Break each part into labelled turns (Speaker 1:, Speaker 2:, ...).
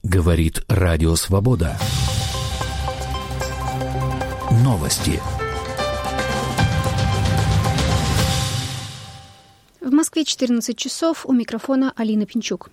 Speaker 1: Говорит Радио Свобода. Новости.
Speaker 2: В Москве 14 часов. У микрофона Алина Пинчук.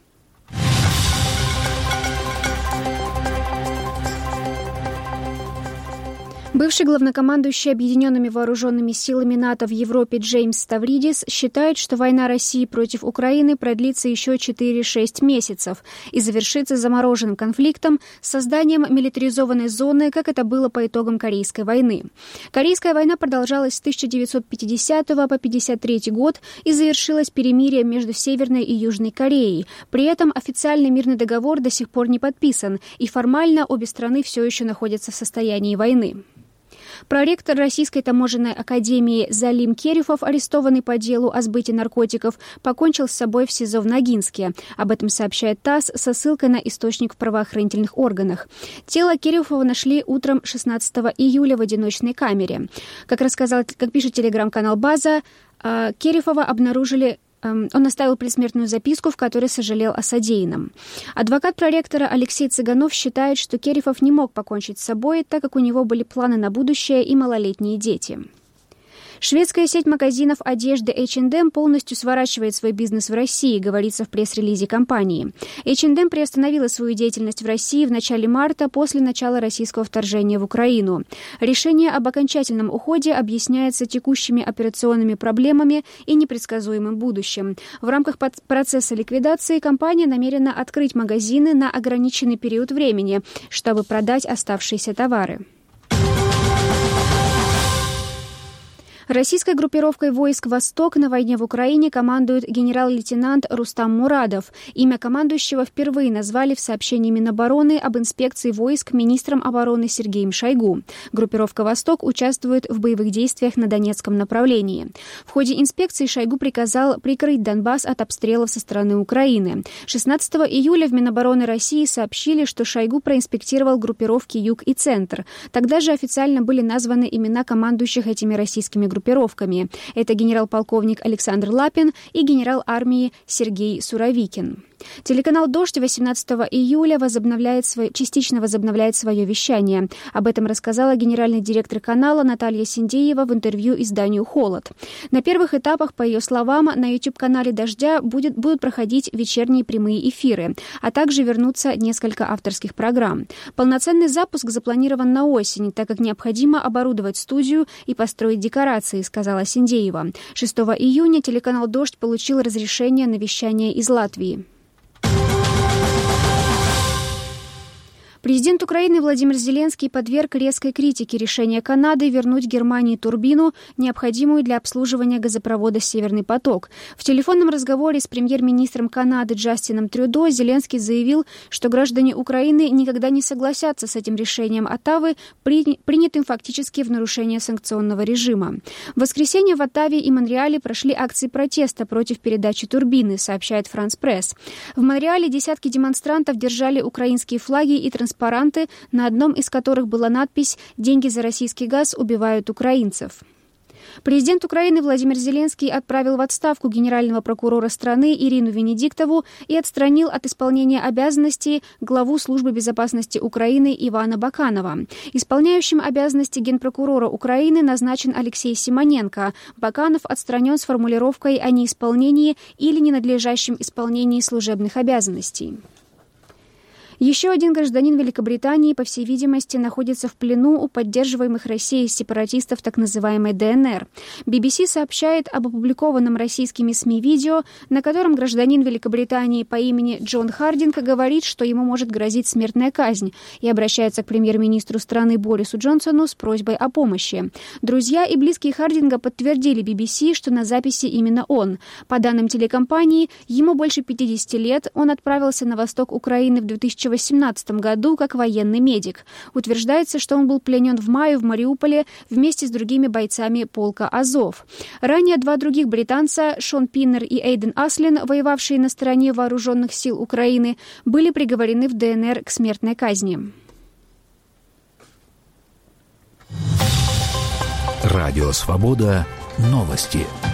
Speaker 2: Бывший главнокомандующий Объединенными вооруженными силами НАТО в Европе Джеймс Ставридис считает, что война России против Украины продлится еще 4-6 месяцев и завершится замороженным конфликтом с созданием милитаризованной зоны, как это было по итогам Корейской войны. Корейская война продолжалась с 1950 по 1953 год и завершилась перемирием между Северной и Южной Кореей. При этом официальный мирный договор до сих пор не подписан, и формально обе страны все еще находятся в состоянии войны. Проректор Российской таможенной академии Залим Керюхов, арестованный по делу о сбытии наркотиков, покончил с собой в СИЗО в Ногинске. Об этом сообщает ТАСС со ссылкой на источник в правоохранительных органах. Тело Керюхова нашли утром 16 июля в одиночной камере. Как пишет телеграм-канал «База», Керюхова обнаружили. Он оставил предсмертную записку, в которой сожалел о содеянном. Адвокат проректора Алексей Цыганов считает, что Керюхов не мог покончить с собой, так как у него были планы на будущее и малолетние дети. Шведская сеть магазинов одежды H&M полностью сворачивает свой бизнес в России, говорится в пресс-релизе компании. H&M приостановила свою деятельность в России в начале марта после начала российского вторжения в Украину. Решение об окончательном уходе объясняется текущими операционными проблемами и непредсказуемым будущим. В рамках процесса ликвидации компания намерена открыть магазины на ограниченный период времени, чтобы продать оставшиеся товары. Российской группировкой войск «Восток» на войне в Украине командует генерал-лейтенант Рустам Мурадов. Имя командующего впервые назвали в сообщении Минобороны об инспекции войск министром обороны Сергеем Шойгу. Группировка «Восток» участвует в боевых действиях на Донецком направлении. В ходе инспекции Шойгу приказал прикрыть Донбасс от обстрелов со стороны Украины. 16 июля в Минобороны России сообщили, что Шойгу проинспектировал группировки «Юг» и «Центр». Тогда же официально были названы имена командующих этими российскими группировками. Это генерал-полковник Александр Лапин и генерал армии Сергей Суровикин. Телеканал «Дождь» 18 июля частично возобновляет свое вещание. Об этом рассказала генеральный директор канала Наталья Синдеева в интервью изданию «Холод». На первых этапах, по ее словам, на YouTube-канале «Дождя» будут проходить вечерние прямые эфиры, а также вернутся несколько авторских программ. Полноценный запуск запланирован на осень, так как необходимо оборудовать студию и построить декорации, сказала Синдеева. 6 июня телеканал «Дождь» получил разрешение на вещание из Латвии. Президент Украины Владимир Зеленский подверг резкой критике решение Канады вернуть Германии турбину, необходимую для обслуживания газопровода «Северный поток». В телефонном разговоре с премьер-министром Канады Джастином Трюдо Зеленский заявил, что граждане Украины никогда не согласятся с этим решением Оттавы, принятым фактически в нарушение санкционного режима. В воскресенье в Оттаве и Монреале прошли акции протеста против передачи турбины, сообщает France Press. В Монреале десятки демонстрантов держали украинские флаги и транспаранты, на одном из которых была надпись «Деньги за российский газ убивают украинцев». Президент Украины Владимир Зеленский отправил в отставку генерального прокурора страны Ирину Венедиктову и отстранил от исполнения обязанностей главу Службы безопасности Украины Ивана Баканова. Исполняющим обязанности генпрокурора Украины назначен Алексей Симоненко. Баканов отстранен с формулировкой о неисполнении или ненадлежащем исполнении служебных обязанностей. Еще один гражданин Великобритании, по всей видимости, находится в плену у поддерживаемых Россией сепаратистов так называемой ДНР. BBC сообщает об опубликованном российскими СМИ видео, на котором гражданин Великобритании по имени Джон Хардинг говорит, что ему может грозить смертная казнь, и обращается к премьер-министру страны Борису Джонсону с просьбой о помощи. Друзья и близкие Хардинга подтвердили BBC, что на записи именно он. По данным телекомпании, ему больше 50 лет, он отправился на восток Украины в 2018 году как военный медик. Утверждается, что он был пленен в мае в Мариуполе вместе с другими бойцами полка «Азов». Ранее два других британца, Шон Пиннер и Эйден Аслин, воевавшие на стороне вооруженных сил Украины, были приговорены в ДНР к смертной казни.
Speaker 1: Радио «Свобода». Новости.